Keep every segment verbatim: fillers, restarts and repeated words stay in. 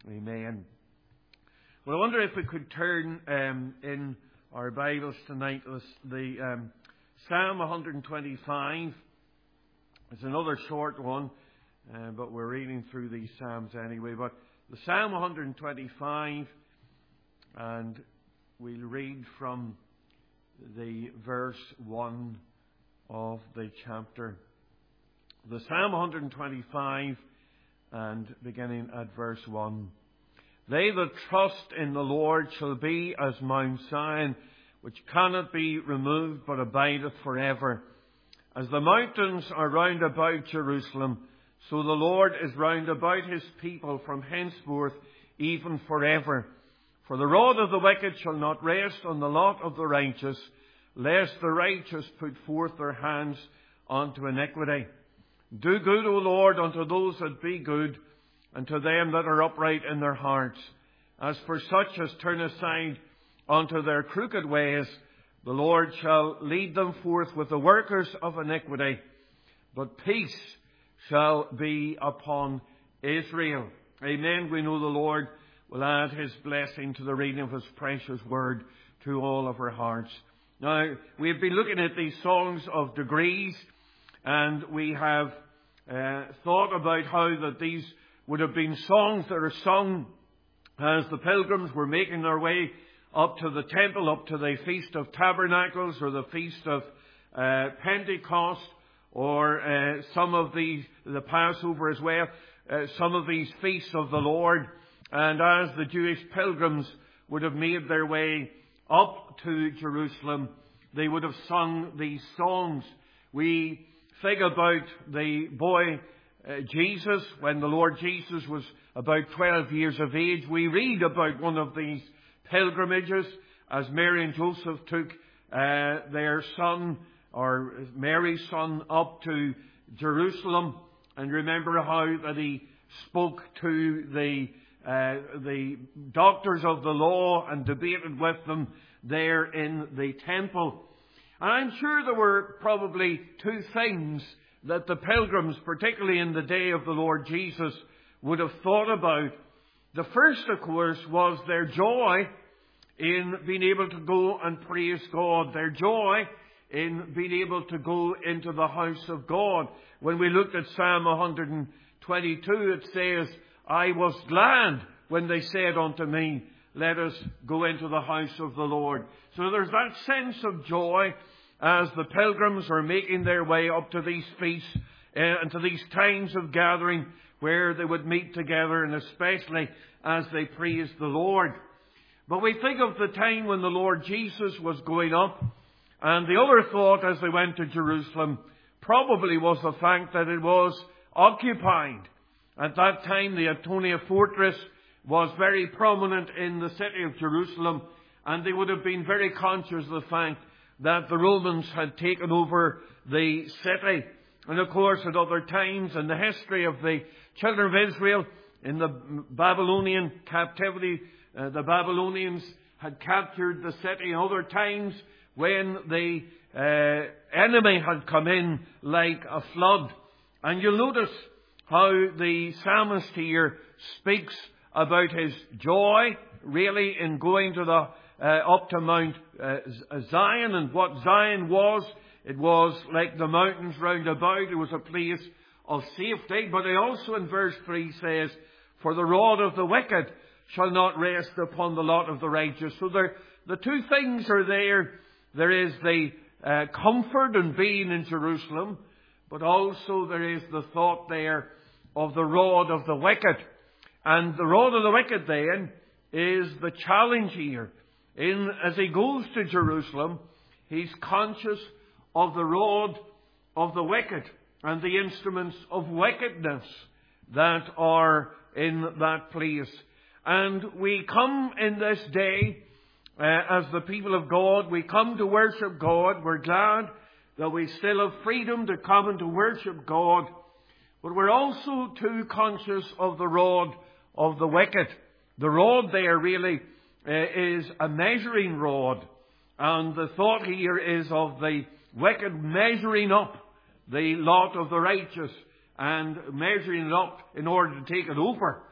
Amen. Well, I wonder if we could turn um, in our Bibles tonight to the um, Psalm one twenty-five. It's another short one, uh, but we're reading through these Psalms anyway. But the Psalm one twenty-five, and we'll read from the verse one of the chapter. The Psalm one twenty-five, and beginning at verse one. They that trust in the Lord shall be as Mount Zion, which cannot be removed, but abideth forever. As the mountains are round about Jerusalem, so the Lord is round about his people from henceforth, even forever. For the rod of the wicked shall not rest on the lot of the righteous, lest the righteous put forth their hands unto iniquity. Do good, O Lord, unto those that be good, and to them that are upright in their hearts. As for such as turn aside unto their crooked ways, the Lord shall lead them forth with the workers of iniquity, but peace shall be upon Israel. Amen. We know the Lord will add his blessing to the reading of his precious word to all of our hearts. Now, we've been looking at these songs of degrees, and we have uh, thought about how that these would have been songs that are sung as the pilgrims were making their way up to the temple, up to the Feast of Tabernacles or the Feast of uh, Pentecost, or uh, some of these, the Passover as well, uh, some of these feasts of the Lord. And as the Jewish pilgrims would have made their way up to Jerusalem, they would have sung these songs. We think about the boy uh, Jesus, when the Lord Jesus was about twelve years of age. We read about one of these pilgrimages as Mary and Joseph took uh, their son, or Mary's son, up to Jerusalem. And remember how that he spoke to the uh, the doctors of the law and debated with them there in the temple. And I'm sure there were probably two things that the pilgrims, particularly in the day of the Lord Jesus, would have thought about. The first, of course, was their joy in being able to go and praise God. Their joy in being able to go into the house of God. When we looked at Psalm one twenty-two, it says, I was glad when they said unto me, let us go into the house of the Lord. So there's that sense of joy as the pilgrims are making their way up to these feasts uh, and to these times of gathering where they would meet together, and especially as they praise the Lord. But we think of the time when the Lord Jesus was going up, and the other thought as they went to Jerusalem probably was the fact that it was occupied. At that time, the Antonia fortress was very prominent in the city of Jerusalem, and they would have been very conscious of the fact that the Romans had taken over the city. And of course, at other times in the history of the children of Israel, in the Babylonian captivity, uh, the Babylonians had captured the city. Other times when the uh, enemy had come in like a flood. And you'll notice how the psalmist here speaks about his joy, really, in going to the uh, up to Mount uh, Zion. And what Zion was, it was like the mountains round about. It was a place of safety. But he also in verse three says, for the rod of the wicked shall not rest upon the lot of the righteous. So there, the two things are there. There is the uh, comfort in being in Jerusalem, but also there is the thought there of the rod of the wicked. And the rod of the wicked then is the challenge here. In, as he goes to Jerusalem, he's conscious of the rod of the wicked and the instruments of wickedness that are in that place. And we come in this day, uh, as the people of God, we come to worship God. We're glad that we still have freedom to come and to worship God. But we're also too conscious of the rod of the wicked. The rod there really uh, is a measuring rod. And the thought here is of the wicked measuring up the lot of the righteous and measuring it up in order to take it over.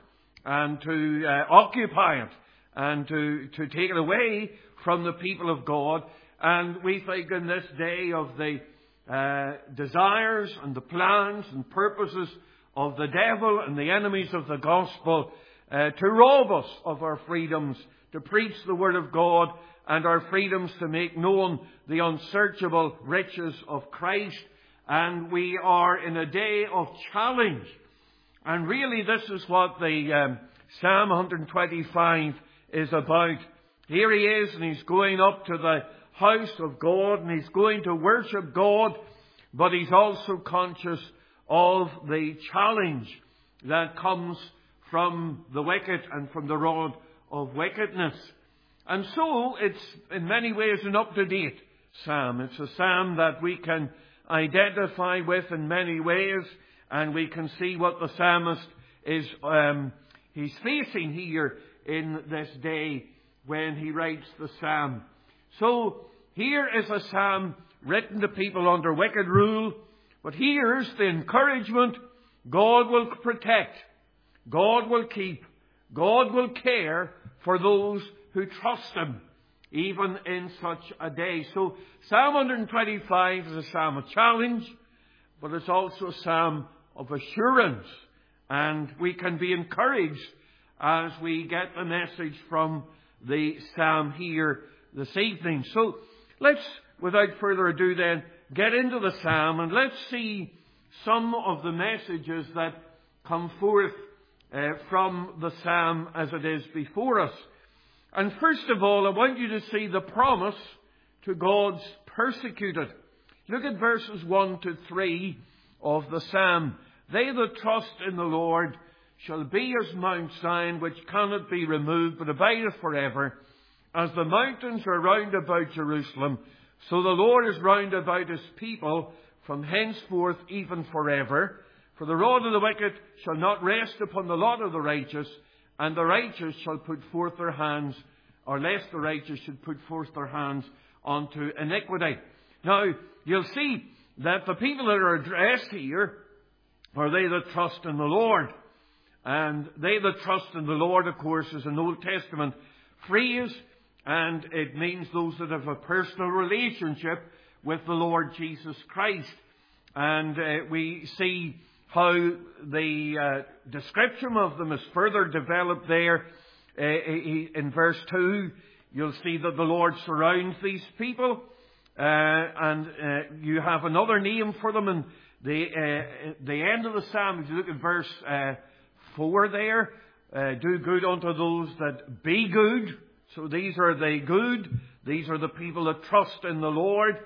and to uh, occupy it and to, to take it away from the people of God. And we think in this day of the uh, desires and the plans and purposes of the devil and the enemies of the gospel uh, to rob us of our freedoms, to preach the word of God, and our freedoms to make known the unsearchable riches of Christ. And we are in a day of challenge. And really this is what the um, Psalm one twenty-five is about. Here he is, and he's going up to the house of God, and he's going to worship God, but he's also conscious of the challenge that comes from the wicked and from the rod of wickedness. And so it's in many ways an up-to-date psalm. It's a psalm that we can identify with in many ways, and we can see what the psalmist is um, he's facing here in this day when he writes the psalm. So here is a psalm written to people under wicked rule, but here's the encouragement: God will protect, God will keep, God will care for those who trust Him, even in such a day. So Psalm one twenty-five is a psalm of challenge, but it's also a psalm of assurance. And we can be encouraged as we get the message from the psalm here this evening. So let's, without further ado then, get into the psalm, and let's see some of the messages that come forth uh, from the psalm as it is before us. And first of all, I want you to see the promise to God's persecuted. Look at verses one to three of the psalm. They that trust in the Lord shall be as Mount Zion, which cannot be removed, but abideth forever. As the mountains are round about Jerusalem, so the Lord is round about his people from henceforth even forever. For the rod of the wicked shall not rest upon the lot of the righteous, and the righteous shall put forth their hands, or lest the righteous should put forth their hands unto iniquity. Now, you'll see that the people that are addressed here are they that trust in the Lord. And they that trust in the Lord, of course, is an Old Testament phrase, and it means those that have a personal relationship with the Lord Jesus Christ. And uh, we see how the uh, description of them is further developed there. Uh, in verse two, you'll see that the Lord surrounds these people, uh, and uh, you have another name for them in the, uh, the end of the psalm. If you look at verse uh, four there, uh, do good unto those that be good. So these are the good. These are the people that trust in the Lord.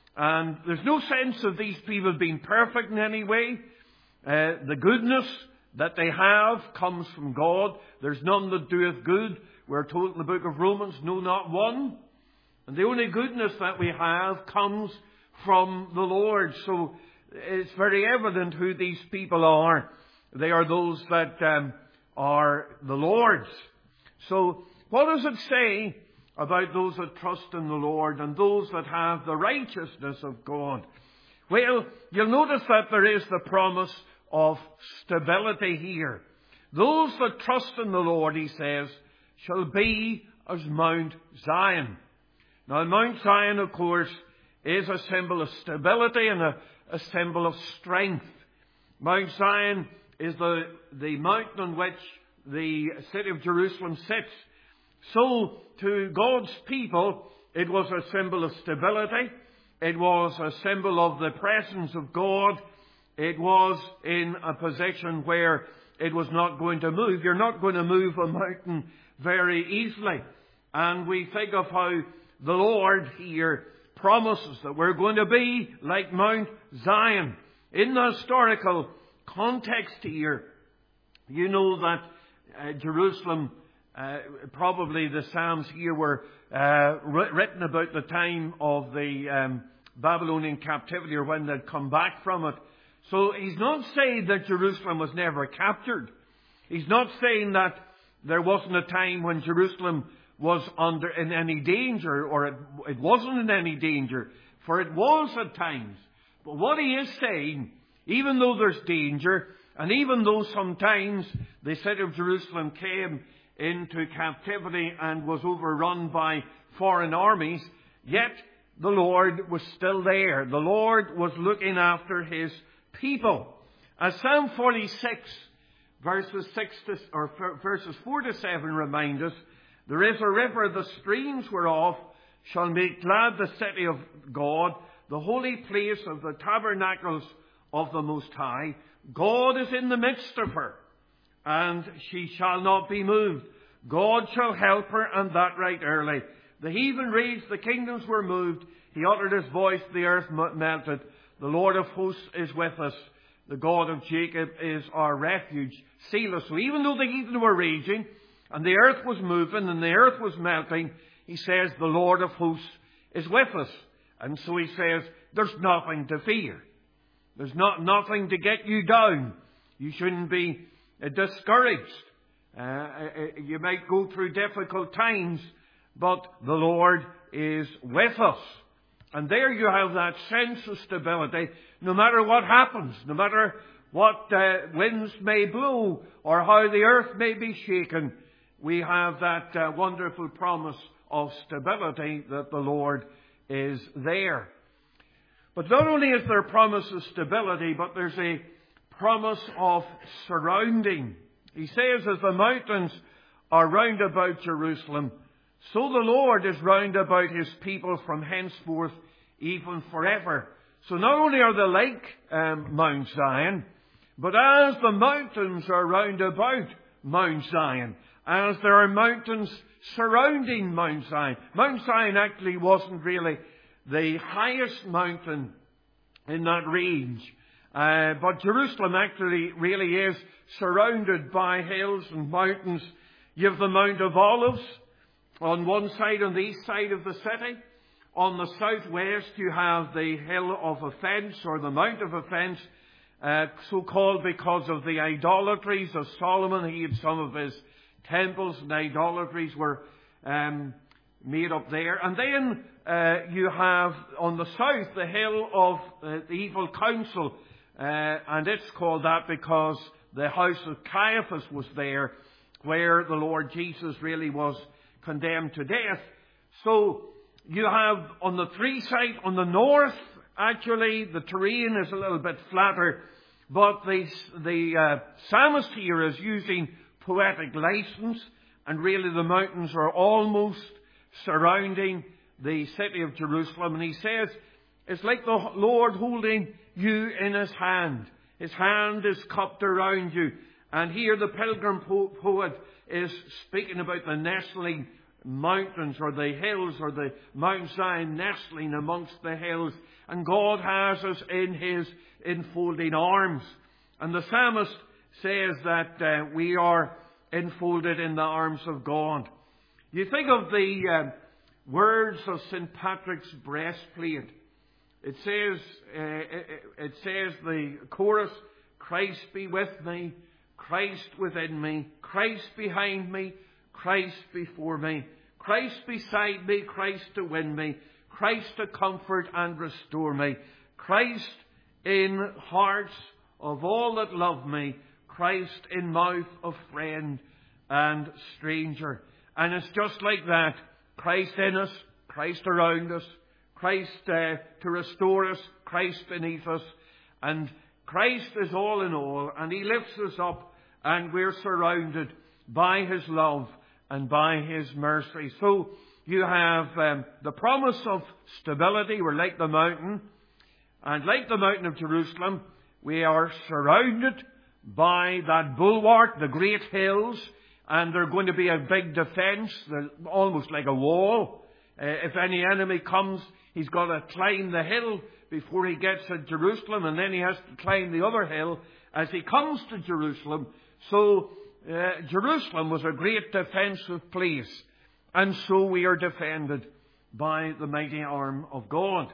And there's no sense of these people being perfect in any way. Uh, the goodness that they have comes from God. There's none that doeth good. We're told in the book of Romans, no, not one. And the only goodness that we have comes from the Lord. So it's very evident who these people are. They are those that um, are the Lord's. So what does it say about those that trust in the Lord and those that have the righteousness of God? Well, you'll notice that there is the promise of stability here. Those that trust in the Lord, he says, shall be as Mount Zion. Now, Mount Zion, of course, is a symbol of stability and a, a symbol of strength. Mount Zion is the, the mountain on which the city of Jerusalem sits. So, to God's people, it was a symbol of stability. It was a symbol of the presence of God. It was in a position where it was not going to move. You're not going to move a mountain very easily. And we think of how the Lord here promises that we're going to be like Mount Zion. In the historical context here, you know that uh, Jerusalem, uh, probably the Psalms here were uh, written about the time of the um, Babylonian captivity, or when they'd come back from it. So he's not saying that Jerusalem was never captured. He's not saying that there wasn't a time when Jerusalem was under in any danger, or it, it wasn't in any danger, for it was at times. But what he is saying, even though there's danger, And even though sometimes the city of Jerusalem came into captivity and was overrun by foreign armies, yet the Lord was still there. The Lord was looking after His people. As Psalm forty-six, verses six to, or verses four to seven remind us, there is a river, the streams whereof shall make glad the city of God, the holy place of the tabernacles of the Most High. God is in the midst of her, and she shall not be moved. God shall help her, and that right early. The heathen raged, the kingdoms were moved. He uttered His voice, the earth melted. The Lord of hosts is with us. The God of Jacob is our refuge. Selah. So even though the heathen were raging, and the earth was moving, and the earth was melting, He says, the Lord of hosts is with us. And so He says, there's nothing to fear. There's not nothing to get you down. You shouldn't be uh, discouraged. Uh, you might go through difficult times, but the Lord is with us. And there you have that sense of stability, no matter what happens, no matter what uh, winds may blow, or how the earth may be shaken. We have that uh, wonderful promise of stability that the Lord is there. But not only is there a promise of stability, but there's a promise of surrounding. He says, as the mountains are round about Jerusalem, so the Lord is round about His people from henceforth, even forever. So not only are they like um, Mount Zion, but as the mountains are round about Mount Zion, as there are mountains surrounding Mount Zion. Mount Zion actually wasn't really the highest mountain in that range. Uh, but Jerusalem actually really is surrounded by hills and mountains. You have the Mount of Olives on one side, on the east side of the city. On the southwest you have the Hill of Offence, or the Mount of Offence, uh, so called because of the idolatries of Solomon. He had some of his temples and idolatries were um, made up there. And then uh, you have on the south the Hill of uh, the Evil Counsel, uh, and it's called that because the house of Caiaphas was there, where the Lord Jesus really was condemned to death. So you have on the three side, on the north, actually the terrain is a little bit flatter, but the, the uh, psalmist here is using poetic license, and really the mountains are almost surrounding the city of Jerusalem. And he says, it's like the Lord holding you in His hand. His hand is cupped around you. And here the pilgrim po- poet is speaking about the nestling mountains, or the hills, or the Mount Zion nestling amongst the hills. And God has us in His enfolding arms. And the psalmist says that uh, we are enfolded in the arms of God. You think of the uh, words of Saint Patrick's breastplate. It says, uh, it, it says the chorus, Christ be with me, Christ within me, Christ behind me, Christ before me, Christ beside me, Christ to win me, Christ to comfort and restore me, Christ in hearts of all that love me, Christ in mouth of friend and stranger. And it's just like that. Christ in us, Christ around us, Christ uh, to restore us, Christ beneath us. And Christ is all in all, and He lifts us up, and we're surrounded by His love and by His mercy. So you have um, the promise of stability. We're like the mountain. And like the mountain of Jerusalem, we are surrounded by that bulwark, the great hills, and they're going to be a big defence, almost like a wall. Uh, if any enemy comes, he's got to climb the hill before he gets to Jerusalem, and then he has to climb the other hill as he comes to Jerusalem. So uh, Jerusalem was a great defensive place, and so we are defended by the mighty arm of God.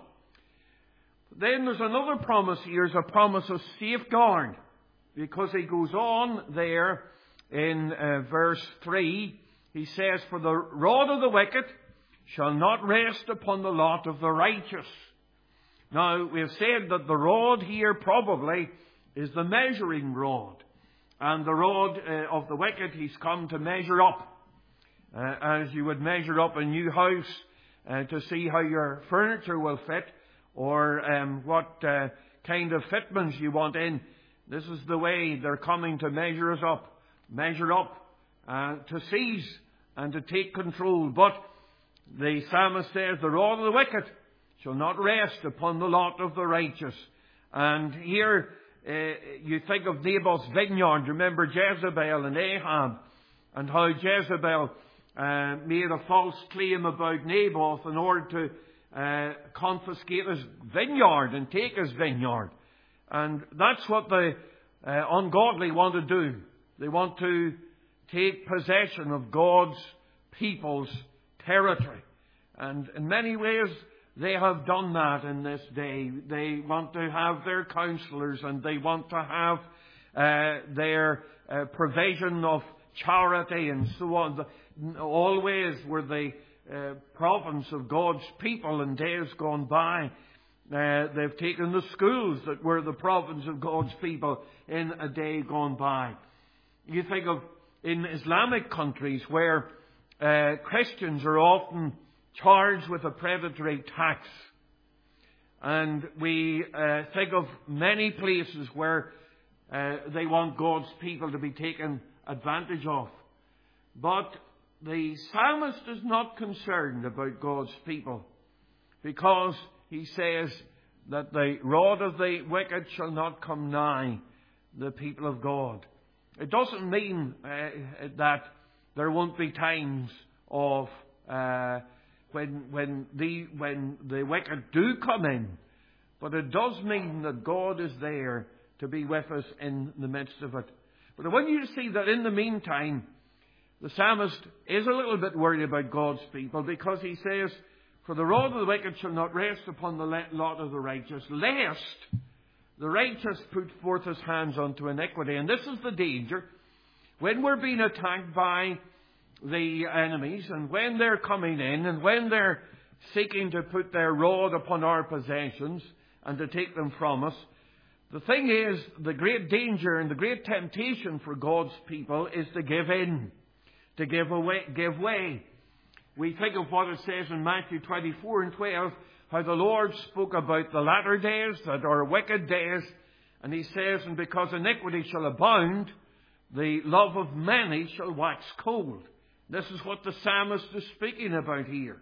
Then there's another promise here, is a promise of safeguard, because he goes on there in uh, verse three. He says, for the rod of the wicked shall not rest upon the lot of the righteous. Now, we have said that the rod here probably is the measuring rod. And the rod uh, of the wicked, he's come to measure up. Uh, as you would measure up a new house uh, to see how your furniture will fit, or um, what uh, kind of fitments you want in. This is the way they're coming to measure us up. Measure up uh, to seize and to take control. But the psalmist says, the rod of the wicked shall not rest upon the lot of the righteous. And here uh, you think of Naboth's vineyard. Remember Jezebel and Ahab, and how Jezebel uh, made a false claim about Naboth in order to uh, confiscate his vineyard and take his vineyard. And that's what the uh, ungodly want to do. They want to take possession of God's people's territory. And in many ways, they have done that in this day. They want to have their counselors, and they want to have uh, their uh, provision of charity and so on. Always were the uh, province of God's people in days gone by. Uh, they've taken the schools that were the province of God's people in a day gone by. You think of in Islamic countries where uh, Christians are often charged with a predatory tax. And we uh, think of many places where uh, they want God's people to be taken advantage of. But the psalmist is not concerned about God's people, because he says that the rod of the wicked shall not come nigh the people of God. It doesn't mean uh, that there won't be times of uh, when when the when the wicked do come in, but it does mean that God is there to be with us in the midst of it. But I want you to see that in the meantime, the psalmist is a little bit worried about God's people, because he says, for the rod of the wicked shall not rest upon the lot of the righteous, lest the righteous put forth his hands unto iniquity. And this is the danger. When we're being attacked by the enemies, and when they're coming in, and when they're seeking to put their rod upon our possessions and to take them from us, the thing is, the great danger and the great temptation for God's people is to give in, to give away, give way. We think of what it says in Matthew twenty-four and twelve, how the Lord spoke about the latter days that are wicked days. And he says, and because iniquity shall abound, the love of many shall wax cold. This is what the psalmist is speaking about here.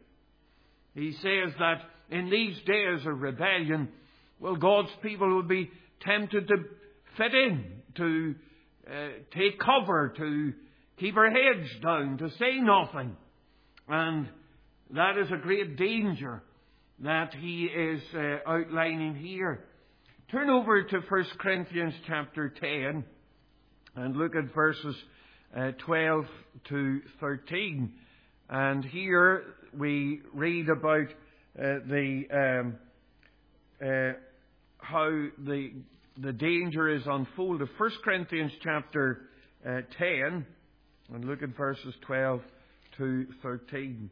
He says that in these days of rebellion, well, God's people will be tempted to fit in, to uh, take cover, to keep our heads down, to say nothing. And that is a great danger that he is uh, outlining here. Turn over to First Corinthians chapter ten and look at verses uh, twelve to thirteen. And here we read about uh, the um, uh, how the the danger is unfolded. First Corinthians chapter uh, ten, and look at verses twelve to thirteen.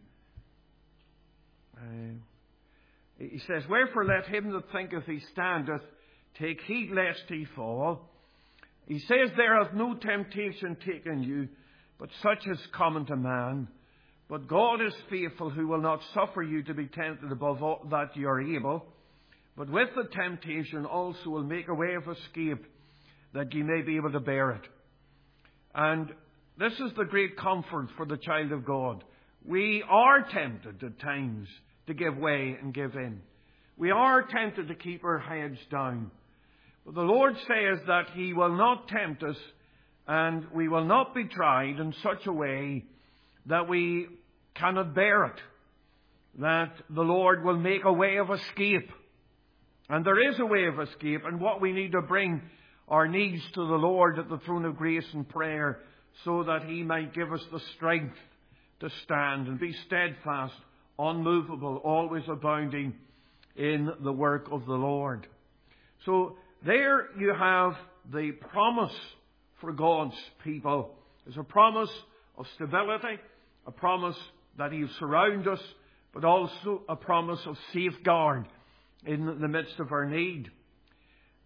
Uh, he says, wherefore let him that thinketh he standeth take heed lest he fall. He says, there hath no temptation taken you, but such as common to man. But God is faithful, who will not suffer you to be tempted above all that you are able, but with the temptation also will make a way of escape, that ye may be able to bear it. And this is the great comfort for the child of God. We are tempted at times to give way and give in. We are tempted to keep our heads down. But the Lord says that He will not tempt us, and we will not be tried in such a way that we cannot bear it. That the Lord will make a way of escape. And there is a way of escape, and what we need to bring our needs to the Lord at the throne of grace in prayer, so that He might give us the strength to stand and be steadfast, unmovable, always abounding in the work of the Lord. So there you have the promise for God's people. There's a promise of stability, a promise that He will surround us, but also a promise of safeguard in the midst of our need.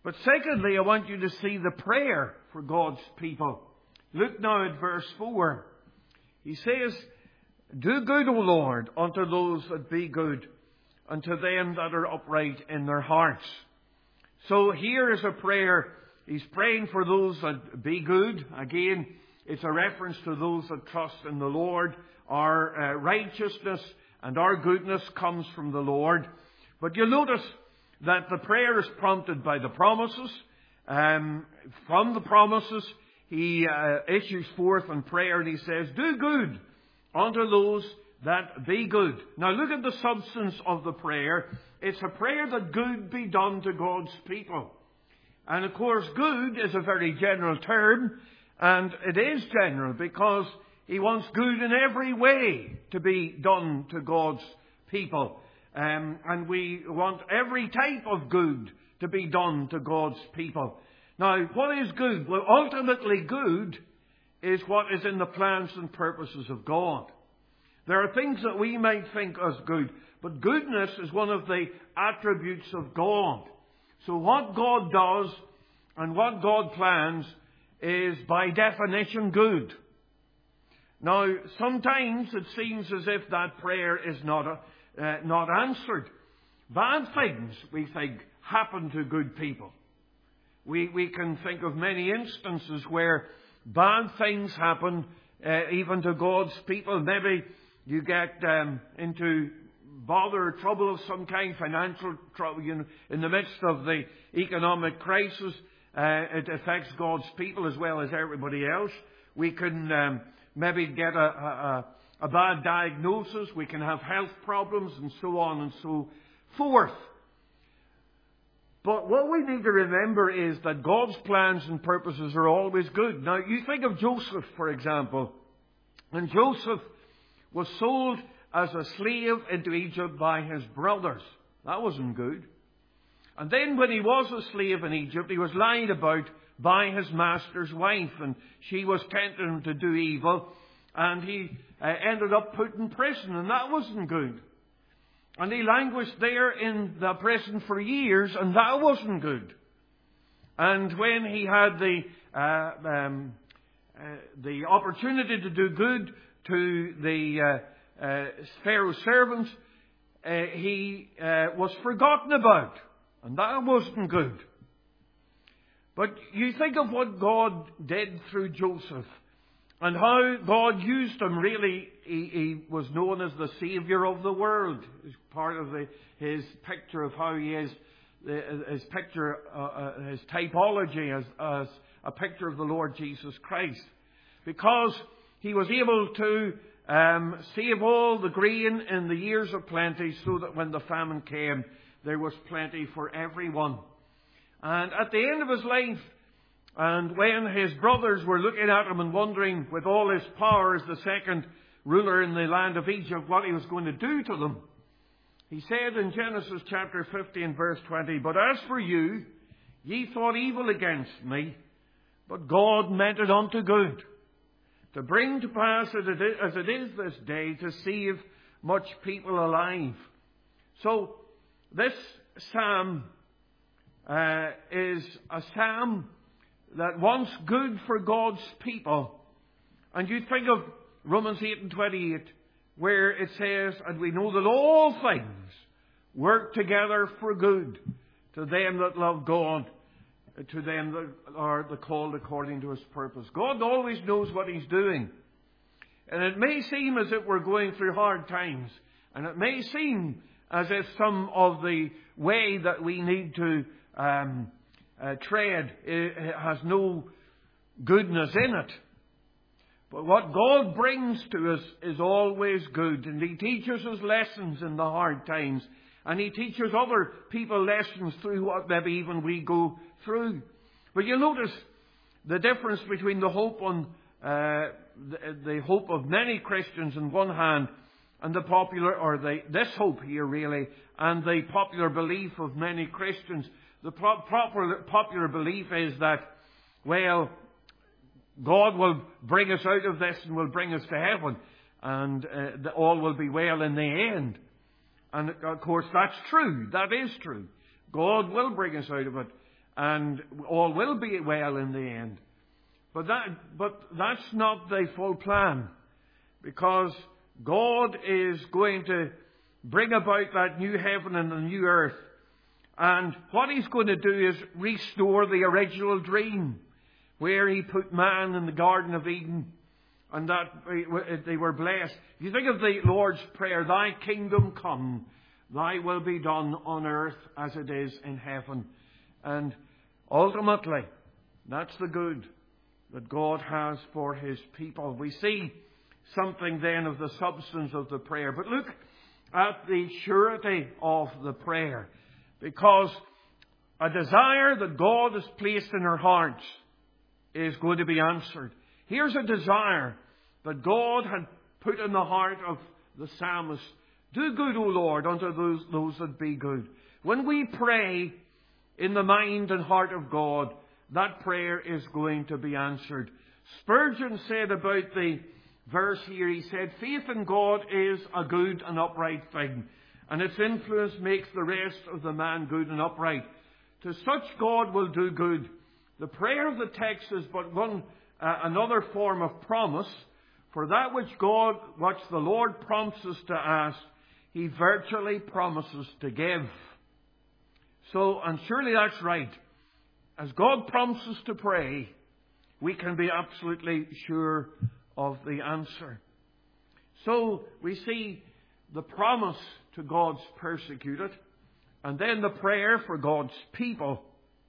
But secondly, I want you to see the prayer for God's people. Look now at verse four. He says, "Do good, O Lord, unto those that be good, unto them that are upright in their hearts." So here is a prayer. He's praying for those that be good. Again, it's a reference to those that trust in the Lord. Our uh, righteousness and our goodness comes from the Lord. But you'll notice that the prayer is prompted by the promises. Um, from the promises, he uh, issues forth in prayer and he says, "Do good unto those that be good." Now look at the substance of the prayer. It's a prayer that good be done to God's people. And of course, good is a very general term, and it is general because he wants good in every way to be done to God's people. Um, and we want every type of good to be done to God's people. Now, what is good? Well, ultimately good is what is in the plans and purposes of God. There are things that we might think as good, but goodness is one of the attributes of God. So what God does and what God plans is by definition good. Now, sometimes it seems as if that prayer is not a, uh, not answered. Bad things, we think, happen to good people. We we can think of many instances where bad things happen uh, even to God's people. Maybe you get um, into bother or trouble of some kind, financial trouble, you know, in the midst of the economic crisis. Uh, it affects God's people as well as everybody else. We can um, maybe get a, a, a bad diagnosis. We can have health problems and so on and so forth. But what we need to remember is that God's plans and purposes are always good. Now, you think of Joseph, for example. And Joseph was sold as a slave into Egypt by his brothers. That wasn't good. And then when he was a slave in Egypt, he was lied about by his master's wife. And she was tempting him to do evil. And he uh, ended up put in prison. And that wasn't good. And he languished there in the prison for years. And that wasn't good. And when he had the, uh, um, uh, the opportunity to do good to the uh, uh, Pharaoh's servants, uh, he uh, was forgotten about. And that wasn't good. But you think of what God did through Joseph and how God used him. Really, he, he was known as the Saviour of the world. It's part of the, his picture of how he is, his picture, uh, his typology as, as a picture of the Lord Jesus Christ. Because he was able to um, save all the grain in the years of plenty so that when the famine came, there was plenty for everyone. And at the end of his life, and when his brothers were looking at him and wondering, with all his power as the second ruler in the land of Egypt, what he was going to do to them, he said in Genesis chapter fifteen, verse twenty, "But as for you, ye thought evil against me, but God meant it unto good, to bring to pass as it is this day, to save much people alive." So, this psalm uh, is a psalm that wants good for God's people. And you think of Romans eight and twenty-eight, where it says, "And we know that all things work together for good to them that love God, to them that are the called according to His purpose." God always knows what He's doing. And it may seem as if we're going through hard times. And it may seem as if some of the way that we need to um, uh, tread uh, has no goodness in it. But what God brings to us is always good. And He teaches us lessons in the hard times. And He teaches other people lessons through what maybe even we go through. But you'll notice the difference between the hope on uh, the, the hope of many Christians on one hand, and the popular, or the, this hope here really, and the popular belief of many Christians. The pro- proper, popular belief is that, well, God will bring us out of this and will bring us to heaven, and uh, the, all will be well in the end. And of course that's true. That is true. God will bring us out of it, and all will be well in the end. But that, but that's not the full plan, because God is going to bring about that new heaven and the new earth. And what He's going to do is restore the original dream, where He put man in the Garden of Eden, and that they were blessed. If you think of the Lord's Prayer, Thy kingdom come, Thy will be done on earth as it is in heaven. And ultimately, that's the good that God has for His people. We see something then of the substance of the prayer. But look at the surety of the prayer, because a desire that God has placed in our hearts is going to be answered. Here's a desire that God had put in the heart of the psalmist. Do good, O Lord, unto those, those that be good. When we pray in the mind and heart of God, that prayer is going to be answered. Spurgeon said about the verse here, he said, faith in God is a good and upright thing, and its influence makes the rest of the man good and upright. To such God will do good. The prayer of the text is but one, uh, another form of promise, for that which God, which the Lord prompts us to ask, He virtually promises to give. So, and surely that's right. As God prompts us to pray, we can be absolutely sure of the answer. So we see the promise to God's persecuted, and then the prayer for God's people.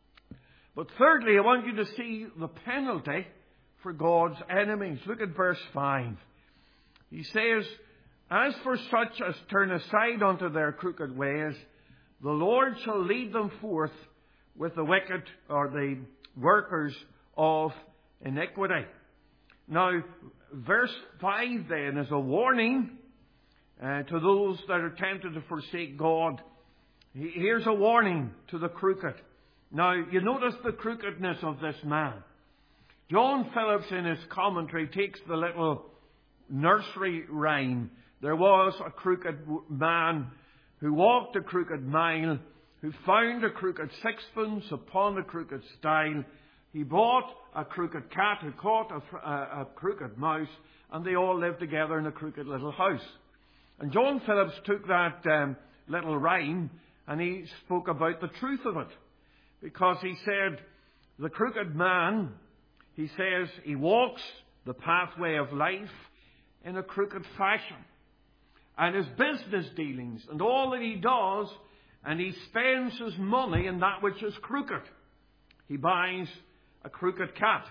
But thirdly, I want you to see the penalty for God's enemies. Look at verse five. He says, as for such as turn aside unto their crooked ways, the Lord shall lead them forth with the wicked, or the workers of iniquity. Now, verse five then is a warning uh, to those that are tempted to forsake God. Here's a warning to the crooked. Now, you notice the crookedness of this man. John Phillips, in his commentary, takes the little nursery rhyme. There was a crooked man who walked a crooked mile, who found a crooked sixpence upon a crooked stile. He bought a crooked cat, who caught a, a, a crooked mouse, and they all lived together in a crooked little house. And John Phillips took that um, little rhyme and he spoke about the truth of it. Because he said, the crooked man, he says, he walks the pathway of life in a crooked fashion. And his business dealings and all that he does, and he spends his money in that which is crooked. He buys a crooked cat.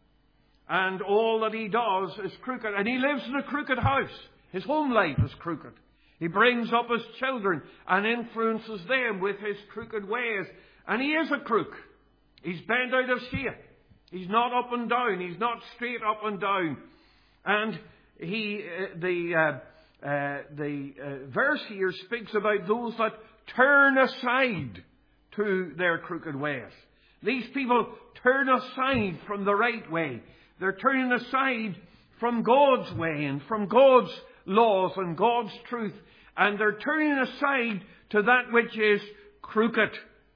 And all that he does is crooked. And he lives in a crooked house. His home life is crooked. He brings up his children and influences them with his crooked ways. And he is a crook. He's bent out of shape. He's not up and down. He's not straight up and down. And he, uh, the, uh, uh, the uh, verse here speaks about those that turn aside to their crooked ways. These people turn aside from the right way. They're turning aside from God's way and from God's laws and God's truth. And they're turning aside to that which is crooked.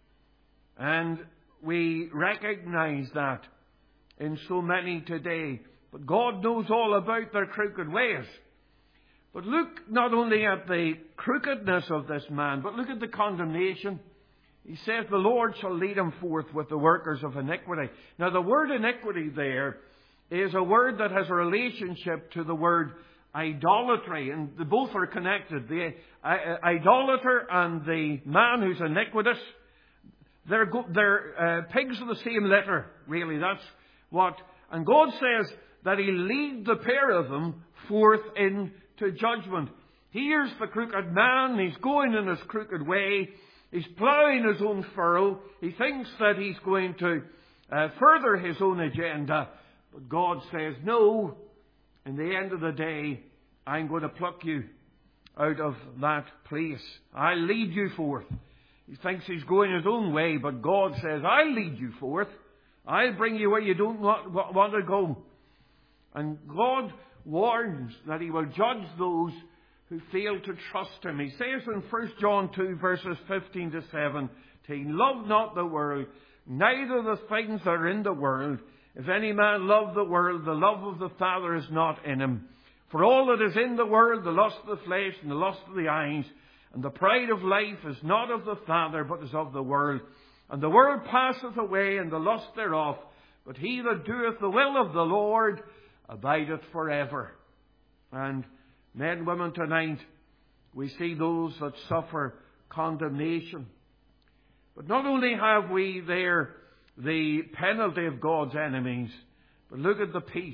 And we recognize that in so many today. But God knows all about their crooked ways. But look not only at the crookedness of this man, but look at the condemnation. He says, the Lord shall lead him forth with the workers of iniquity. Now, the word iniquity there is a word that has a relationship to the word idolatry. And the both are connected. The idolater and the man who's iniquitous, they're, go, they're uh, pigs of the same litter, really. That's what... And God says that He'll lead the pair of them forth into judgment. Here's the crooked man. He's going in his crooked way. He's ploughing his own furrow. He thinks that he's going to uh, further his own agenda. But God says, no, in the end of the day, I'm going to pluck you out of that place. I'll lead you forth. He thinks he's going his own way, but God says, I'll lead you forth. I'll bring you where you don't want, want to go. And God warns that He will judge those who fail to trust Him. He says in First John two, verses fifteen to seventeen, love not the world, neither the things that are in the world. If any man love the world, the love of the Father is not in him. For all that is in the world, the lust of the flesh and the lust of the eyes, and the pride of life is not of the Father, but is of the world. And the world passeth away, and the lust thereof. But he that doeth the will of the Lord abideth forever. And men and women, tonight, we see those that suffer condemnation. But not only have we there the penalty of God's enemies, but look at the peace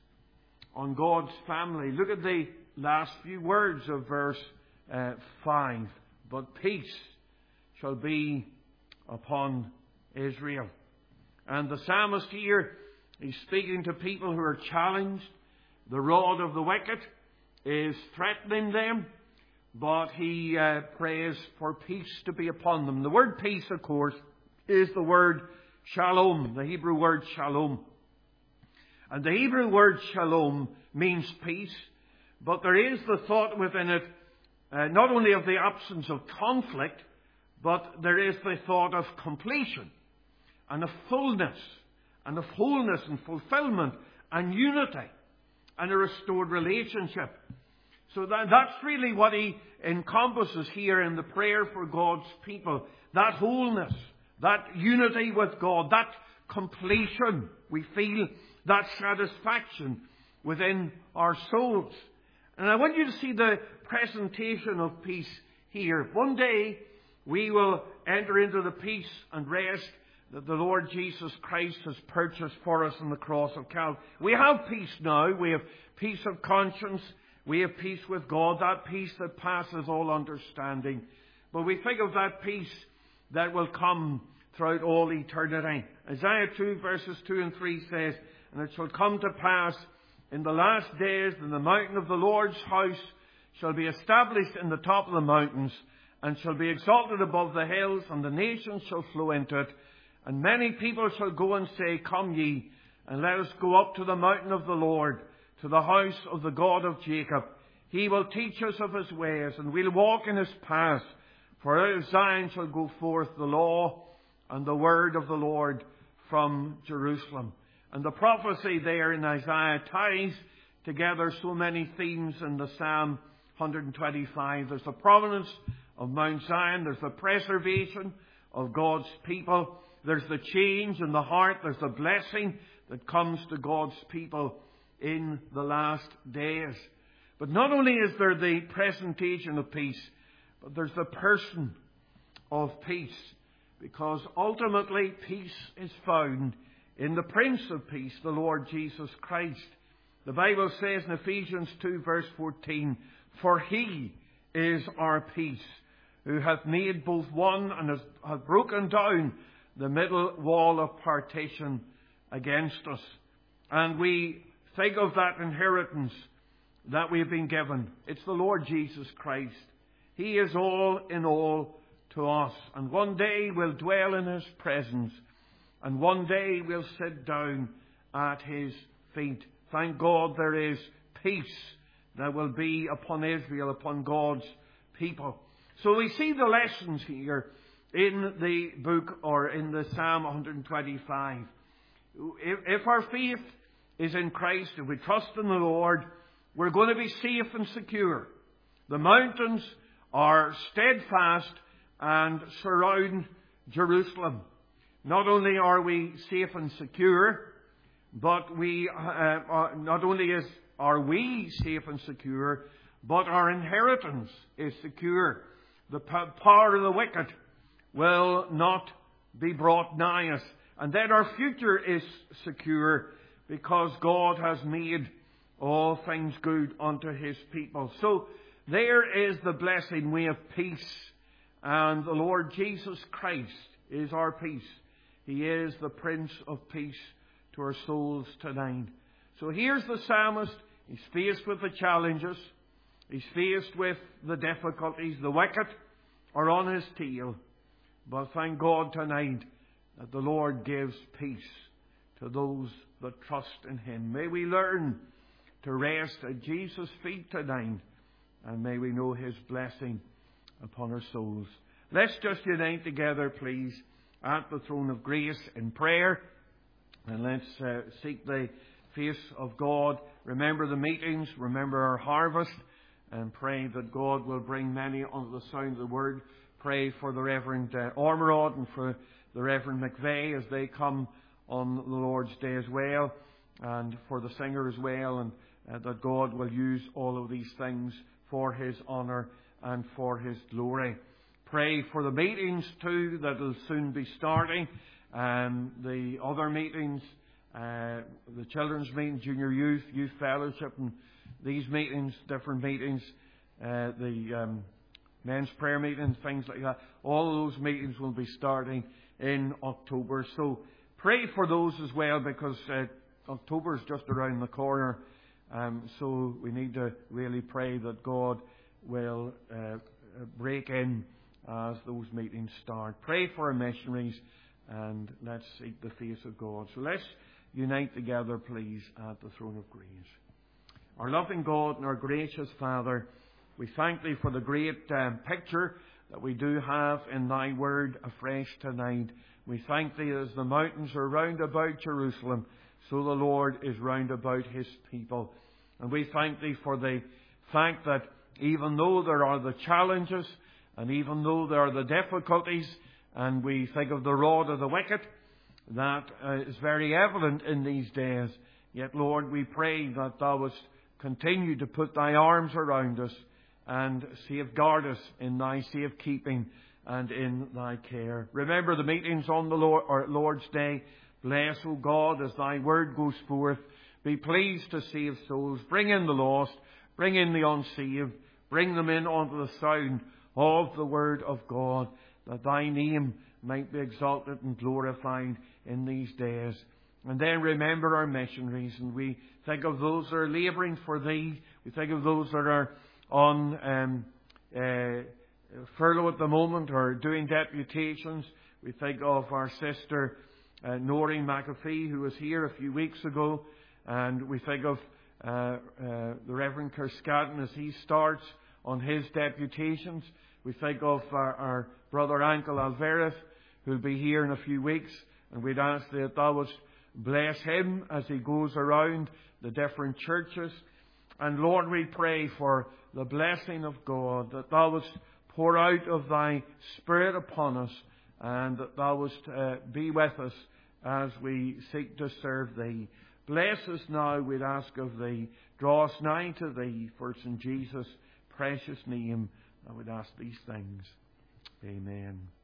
on God's family. Look at the last few words of verse uh, five. But peace shall be upon Israel. And the psalmist here, he's speaking to people who are challenged. The rod of the wicked is threatening them, but he uh, prays for peace to be upon them. The word peace, of course, is the word shalom, the Hebrew word shalom. And the Hebrew word shalom means peace, but there is the thought within it, uh, not only of the absence of conflict, but there is the thought of completion, and of fullness, and of wholeness and fulfillment, and unity, and a restored relationship. So that, that's really what he encompasses here in the prayer for God's people. That wholeness, that unity with God, that completion. We feel that satisfaction within our souls. And I want you to see the presentation of peace here. One day we will enter into the peace and rest that the Lord Jesus Christ has purchased for us on the cross of Calvary. We have peace now. We have peace of conscience. We have peace with God, that peace that passes all understanding. But we think of that peace that will come throughout all eternity. Isaiah two verses two and three says, "And it shall come to pass in the last days that the mountain of the Lord's house shall be established in the top of the mountains, and shall be exalted above the hills, and the nations shall flow into it. And many people shall go and say, Come ye, and let us go up to the mountain of the Lord, to the house of the God of Jacob. He will teach us of his ways, and we'll walk in his paths. For out of Zion shall go forth the law and the word of the Lord from Jerusalem." And the prophecy there in Isaiah ties together so many themes in the Psalm one twenty-five. There's the prominence of Mount Zion. There's the preservation of God's people. There's the change in the heart. There's the blessing that comes to God's people in the last days. But not only is there the presentation of peace, but there's the person of peace. Because ultimately peace is found in the Prince of Peace, the Lord Jesus Christ. The Bible says in Ephesians two verse fourteen, "For he is our peace, who hath made both one and has, hath broken down the middle wall of partition against us." And we think of that inheritance that we have been given. It's the Lord Jesus Christ. He is all in all to us. And one day we'll dwell in his presence. And one day we'll sit down at his feet. Thank God there is peace that will be upon Israel, upon God's people. So we see the lessons here in the book, or in the Psalm one twenty-five. If, if our faith is in Christ, if we trust in the Lord, we're going to be safe and secure. The mountains are steadfast and surround Jerusalem. Not only are we safe and secure, but we uh, are, not only is are we safe and secure, but our inheritance is secure. The power of the wicked will not be brought nigh us. And then our future is secure, because God has made all things good unto his people. So there is the blessing. We have peace. And the Lord Jesus Christ is our peace. He is the Prince of Peace to our souls tonight. So here's the psalmist. He's faced with the challenges. He's faced with the difficulties. The wicked are on his tail. But thank God tonight that the Lord gives peace to those that trust in him. May we learn to rest at Jesus' feet tonight, and may we know his blessing upon our souls. Let's just unite together, please, at the throne of grace in prayer. And let's uh, seek the face of God. Remember the meetings, remember our harvest, and pray that God will bring many under the sound of the word. Pray for the Reverend uh, Ormerod and for the Reverend McVeigh as they come on the Lord's Day as well, and for the singer as well, and uh, that God will use all of these things for His honour and for His glory. Pray for the meetings too that will soon be starting, and the other meetings, uh, the children's meeting, junior youth, youth fellowship, and these meetings, different meetings, uh, the um, men's prayer meetings, things like that. All of those meetings will be starting in October. So pray for those as well, because uh, October is just around the corner. Um, so we need to really pray that God will uh, break in as those meetings start. Pray for our missionaries, and let's seek the face of God. So let's unite together, please, at the throne of grace. Our loving God and our gracious Father, we thank Thee for the great um, picture that we do have in Thy Word afresh tonight. We thank Thee as the mountains are round about Jerusalem, so the Lord is round about His people. And we thank Thee for the fact that even though there are the challenges, and even though there are the difficulties, and we think of the rod of the wicked, that uh, is very evident in these days, yet, Lord, we pray that Thou wouldst continue to put Thy arms around us and safeguard us in Thy safekeeping and in Thy care. Remember the meetings on the Lord, or Lord's Day. Bless, O God, as Thy word goes forth. Be pleased to save souls. Bring in the lost. Bring in the unsaved. Bring them in onto the sound of the word of God, that Thy name might be exalted and glorified in these days. And then remember our missionaries, and we think of those that are labouring for Thee. We think of those that are on um, uh, furlough at the moment or doing deputations. We think of our sister uh, Noreen McAfee, who was here a few weeks ago, and we think of uh, uh, the Reverend Kerskaten as he starts on his deputations. We think of our, our brother Uncle Alvarez, who will be here in a few weeks, and we'd ask that Thou wouldst bless him as he goes around the different churches. And Lord, we pray for the blessing of God, that Thou wouldst pour out of Thy Spirit upon us, and that Thou wouldst uh, be with us as we seek to serve Thee. Bless us now, we'd ask of Thee. Draw us nigh to Thee, for it's in Jesus' precious name I would ask these things. Amen.